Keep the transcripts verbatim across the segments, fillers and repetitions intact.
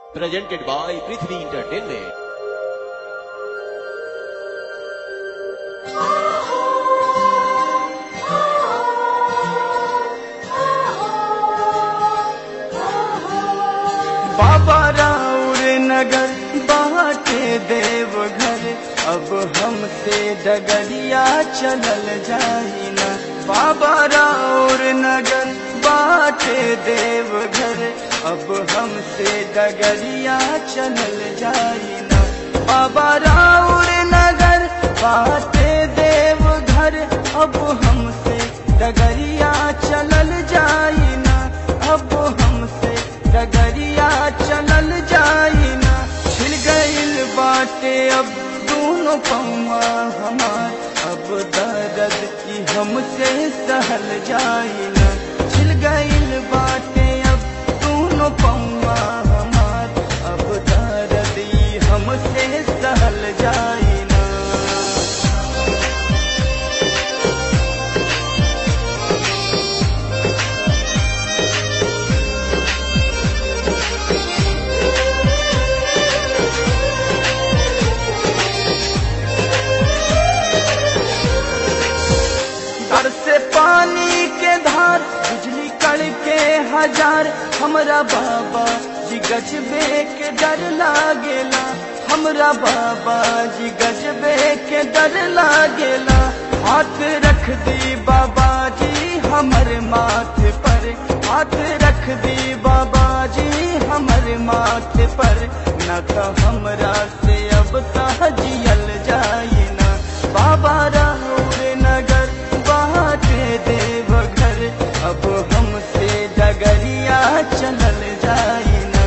presented by Prithvi Entertainment. बाबा राउर नगर बाटे देवघर, अब हमसे डगरिया चलल जाई ना। बाबा राउर नगर बाटे देवघर, अब हमसे डगरिया चलल जाई ना। बाबा राउर नगर बाटे देवघर, अब हमसे डगरिया चलल जाई ना। अब हमसे डगरिया चलल जाई ना। छिल गइल बाटे अब दोनों पौआ हमार, अब दर्द की हमसे सहल जाई ना। छिल गइल बाटे अब दोनों पौआ हमार, अब दर्द की हमसे सहल जाई ना। से पानी के धार बिजली कड़के हजार, हमरा बाबा जी गजबे के डर लागेला। हमरा बाबा जी गजबे के डर लागेला। हाथ रख दी बाबा जी हमर माथे पर, हाथ रख दी बाबा जी हमर माथे पर, न तो हमरा से अब तह जियल जाई ना। बाबा राउर नगर बाटे देवघर, अब हमसे डगरिया चलल जाई ना।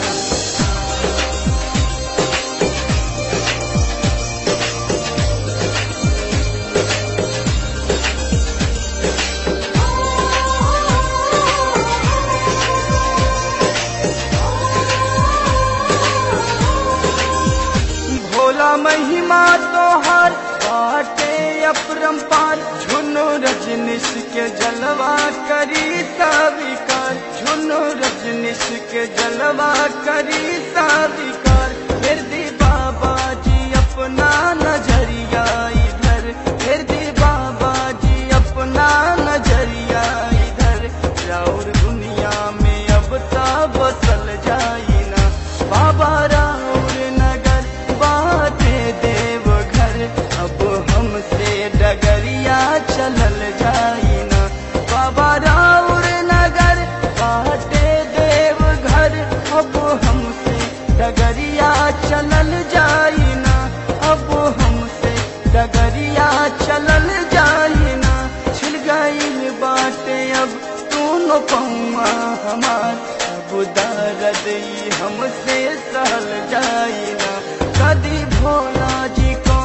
भोला महिमा तोहार बाटे अपरंपार, झुनो रजनीश के जलवा करी साविकार। झुनो रजनीश के जलवा करी साविकार। फिर दी बाबा जी अपना नजरिया इधर, फिर दी बाबा जी अपना नजरिया इधर। राउर दुनिया में अब ता बसल जाई ना। बाबा राउर नगर बाटे देवघर, अब हमसे डगरिया चलल जाई ना। बाबा राउर नगर बाटे देवघर, अब हमसे डगरिया चलल जाई ना। अब हमसे डगरिया चलल जाई ना। छिल गइल बाटे अब दोनों पौआ हमार, अब दर्द ई हमसे सहल जाई ना। कदी भोला जी को